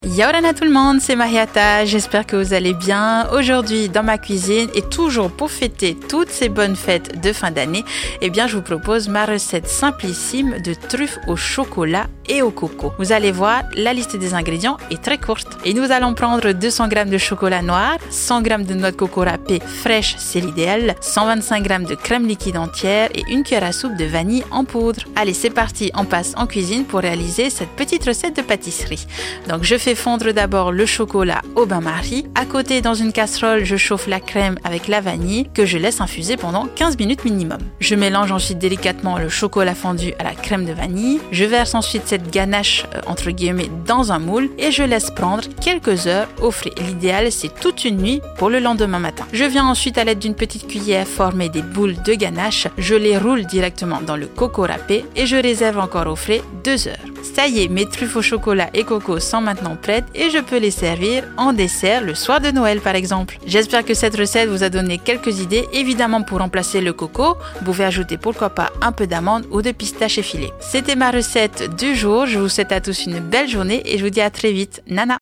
Yaorana tout le monde, c'est Mariata, j'espère que vous allez bien. Aujourd'hui dans ma cuisine et toujours pour fêter toutes ces bonnes fêtes de fin d'année, je vous propose ma recette simplissime de truffes au chocolat et au coco. Vous allez voir, la liste des ingrédients est très courte. Et nous allons prendre 200 g de chocolat noir, 100 g de noix de coco râpée fraîche, c'est l'idéal, 125 g de crème liquide entière et une cuillère à soupe de vanille en poudre. Allez, c'est parti, on passe en cuisine pour réaliser cette petite recette de pâtisserie. Donc je fais fondre d'abord le chocolat au bain-marie. À côté, dans une casserole, je chauffe la crème avec la vanille que je laisse infuser pendant 15 minutes minimum. Je mélange ensuite délicatement le chocolat fondu à la crème de vanille. Je verse ensuite cette ganache entre guillemets dans un moule et je laisse prendre quelques heures au frais. L'idéal, c'est toute une nuit pour le lendemain matin. Je viens ensuite à l'aide d'une petite cuillère former des boules de ganache. Je les roule directement dans le coco râpé et je réserve encore au frais 2 heures. Ça y est, mes truffes au chocolat et coco sont maintenant prêtes et je peux les servir en dessert le soir de Noël par exemple. J'espère que cette recette vous a donné quelques idées. Évidemment, pour remplacer le coco, vous pouvez ajouter pourquoi pas un peu d'amande ou de pistache effilée. C'était ma recette du jour. Je vous souhaite à tous une belle journée et je vous dis à très vite. Nana!